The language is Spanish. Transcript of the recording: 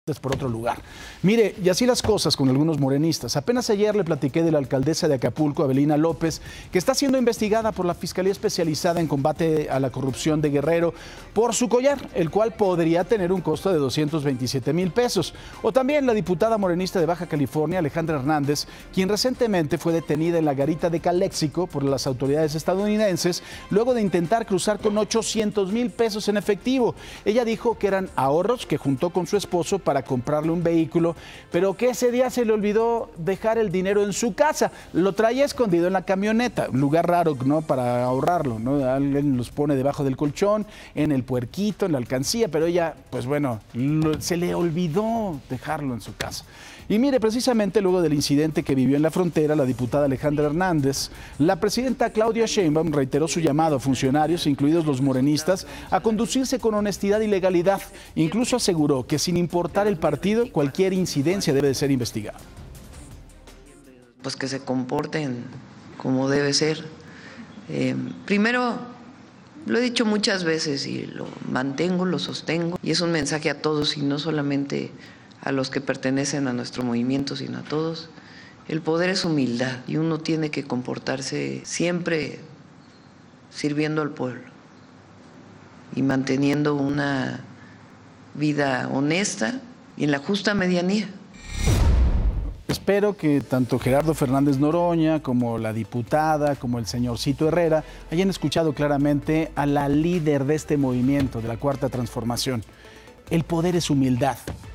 por otro lugar. Mire, y así las cosas con algunos morenistas. Apenas ayer le platiqué de la alcaldesa de Acapulco, Abelina López, que está siendo investigada por la Fiscalía Especializada en Combate a la Corrupción de Guerrero por su collar, el cual podría tener un costo de 227,000 pesos. O también la diputada morenista de Baja California, Alejandra Hernández, quien recientemente fue detenida en la garita de Calexico por las autoridades estadounidenses, luego de intentar cruzar con 800,000 pesos en efectivo. Ella dijo que eran ahorros que juntó con su esposo para comprarle un vehículo, pero que ese día se le olvidó dejar el dinero en su casa. Lo traía escondido en la camioneta, un lugar raro, ¿no?, para ahorrarlo, ¿no? Alguien los pone debajo del colchón, en el puerquito, en la alcancía, pero ella, pues bueno, se le olvidó dejarlo en su casa. Y mire, precisamente luego del incidente que vivió en la frontera la diputada Alejandra Hernández, la presidenta Claudia Sheinbaum reiteró su llamado a funcionarios, incluidos los morenistas, a conducirse con honestidad y legalidad. Incluso aseguró que sin importar el partido, cualquier incidencia debe de ser investigada. Pues que se comporten como debe ser. Primero, lo he dicho muchas veces y lo mantengo, lo sostengo, y es un mensaje a todos y no solamente a los que pertenecen a nuestro movimiento, sino a todos. El poder es humildad y uno tiene que comportarse siempre sirviendo al pueblo y manteniendo una vida honesta y en la justa medianía. Espero que tanto Gerardo Fernández Noroña como la diputada, como el señorcito Herrera, hayan escuchado claramente a la líder de este movimiento, de la Cuarta Transformación. El poder es humildad.